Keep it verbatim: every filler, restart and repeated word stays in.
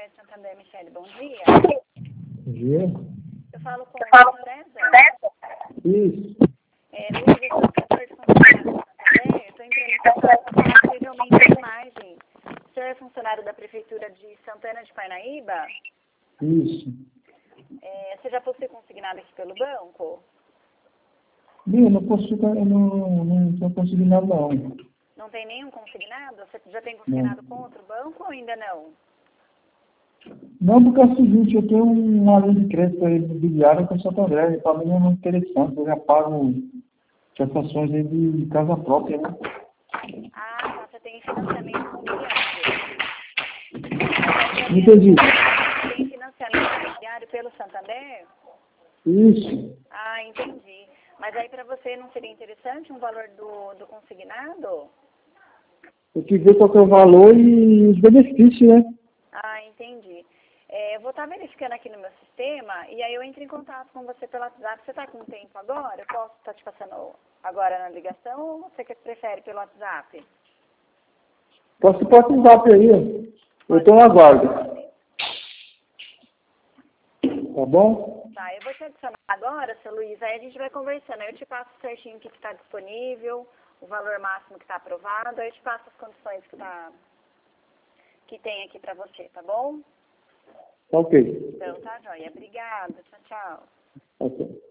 Crédito Santander, Michele, bom dia. Bom dia. Eu falo com o César. Isso. É, Luiz, eu sou assessor de funcionário do Santander. Eu estou entrando em contato para falar possivelmente a imagem. O senhor é funcionário da Prefeitura de Santana de Parnaíba? Isso. É, você já possui consignado aqui pelo banco? Bem, eu não consigo, eu não, não tô conseguindo nada não. Não tem nenhum consignado? Você já tem Não. consignado com outro banco ou ainda não? Não, porque é o seguinte, eu tenho uma linha de crédito imobiliária com o Santo André, e para mim é muito interessante, eu já pago prestações aí de casa própria, né? Ah, tá, você tem financiamento imobiliário. Não entendi. Tem financiamento imobiliário pelo Santander? Isso. Ah, entendi. Mas aí para você não seria interessante um valor do, do consignado? Eu quis ver qual que é o valor e os benefícios, né? Ah, entendi. É, eu vou estar verificando aqui no meu sistema e aí eu entro em contato com você pelo WhatsApp. Você está com tempo agora? Eu posso estar te passando agora na ligação ou você que prefere pelo WhatsApp? Posso ir o WhatsApp aí, ó. Eu estou na guarda. Tá bom? Tá, eu vou te adicionar agora, seu Luiz, aí a gente vai conversando. Aí eu te passo certinho o que está disponível, o valor máximo que está aprovado, aí eu te passo as condições que, tá, que tem aqui para você, tá bom? Ok. Então, tá, joia. Obrigada. Tchau, tchau. Ok.